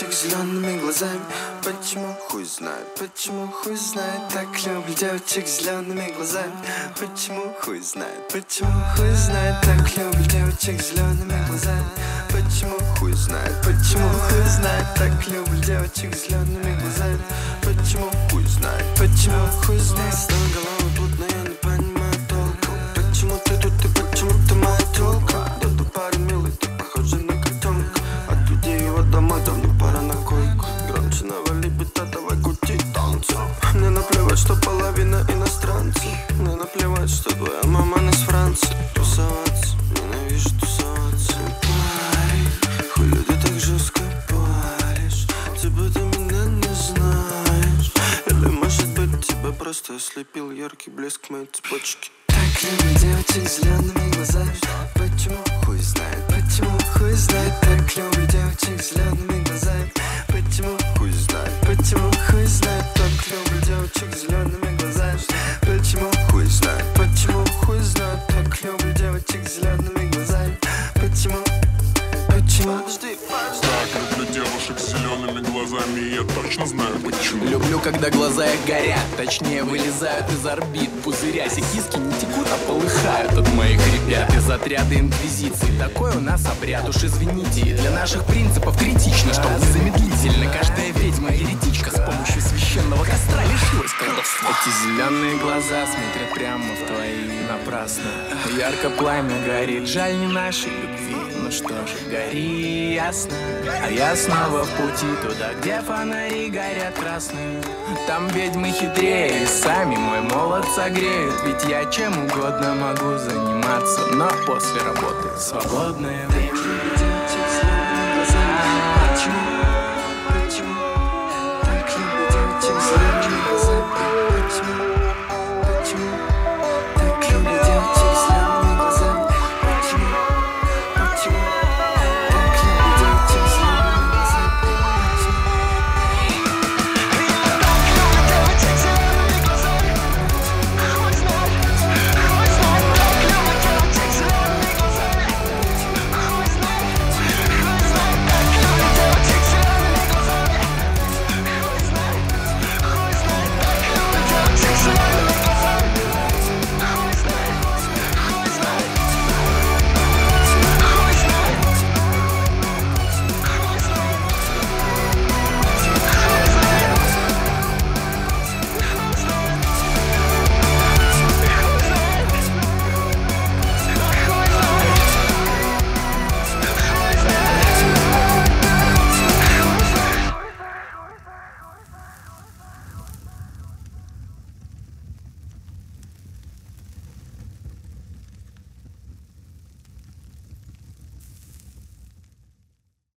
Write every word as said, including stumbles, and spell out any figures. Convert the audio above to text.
девочек с зелеными глазами. Почему, хуй знает, почему, хуй знает. Так люблю девочек с зелеными глазами. Почему, хуй знает, почему, хуй знает. Так люблю девочек с зелеными глазами. Почему, хуй знает, почему, хуй знает. Так люблю девочек с зелеными глазами. Почему, хуй знает, почему, хуй знает. С головой плотно, я не понимаю толку. Почему ты тут и почему ты моя тёлка? Да ты парень милый, ты похожа на котенка. Отведи его домой, давно пора на койку. Громче навали бита, давай крути танцы. Мне наплевать, что половина иностранцев. Мне наплевать, что твоя мама не с Франции. Тусоваться, ненавижу тусоваться. Парень, хули ты так жестко паришь? Типа ты меня не знаешь. Или может быть тебя просто ослепил яркий блеск моей цепочки. Так люблю девочек с зелеными глазами. Почему, хуй знает, почему, хуй знает. Так люблю девочек с зелеными глазами. Почему, хуй знает, почему, хуй знает. Так люблю девочек с зелеными глазами. Почему, хуй знает, почему, хуй знает. Так люблю девочек с зелеными глазами. Почему, почему, подожди, так люблю девушек с зелеными глазами, и я точно знаю почему. Люблю, когда глаза их горят, точнее вылезают из орбит. Пузырясь и киски не текут, а полыхают от моих ребят из отряда инквизиции. Такой у нас обряд, уж извините. Для наших принципов критично, что незамедлительно каждая ведьма еретичка с помощью священного костра лишилась колдовства. Эти зеленые глаза смотрят прямо в твои напрасно. Ярко пламя горит, жаль не нашей любви. Ну что же, гори ясно. А я снова в пути туда, где фонари горят красные. Там ведьмы хитрее, сами мой молот согреют. Ведь я чем угодно могу заниматься, но после работы свободное время. Почему, почему, так люблю девочек с зелеными глазами.